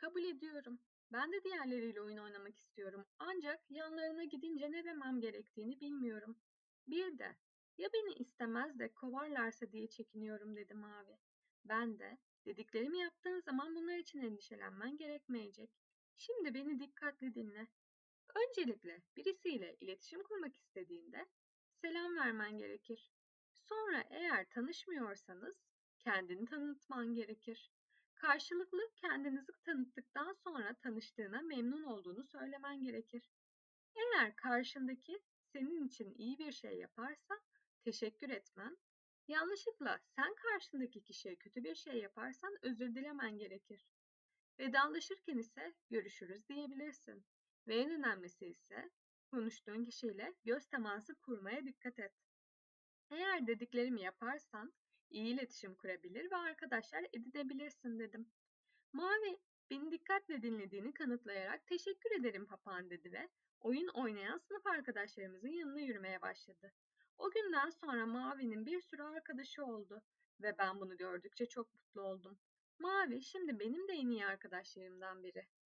Kabul ediyorum. Ben de diğerleriyle oyun oynamak istiyorum. Ancak yanlarına gidince ne demem gerektiğini bilmiyorum. Bir de ya beni istemez de kovarlarsa diye çekiniyorum dedi Mavi. Ben de dediklerimi yaptığın zaman bunlar için endişelenmen gerekmeyecek. Şimdi beni dikkatli dinle. Öncelikle birisiyle iletişim kurmak istediğinde selam vermen gerekir. Sonra eğer tanışmıyorsanız kendini tanıtman gerekir. Karşılıklı kendinizi tanıttıktan sonra tanıştığına memnun olduğunu söylemen gerekir. Eğer karşındaki senin için iyi bir şey yaparsa teşekkür etmen, yanlışlıkla sen karşındaki kişiye kötü bir şey yaparsan özür dilemen gerekir. Vedalaşırken ise görüşürüz diyebilirsin. Ve en önemlisi ise konuştuğun kişiyle göz teması kurmaya dikkat et. Eğer dediklerimi yaparsan iyi iletişim kurabilir ve arkadaşlar edinebilirsin dedim. Mavi beni dikkatle dinlediğini kanıtlayarak teşekkür ederim papağan dedi ve oyun oynayan sınıf arkadaşlarımızın yanına yürümeye başladı. O günden sonra Mavi'nin bir sürü arkadaşı oldu ve ben bunu gördükçe çok mutlu oldum. Mavi şimdi benim de en iyi arkadaşlarımdan biri.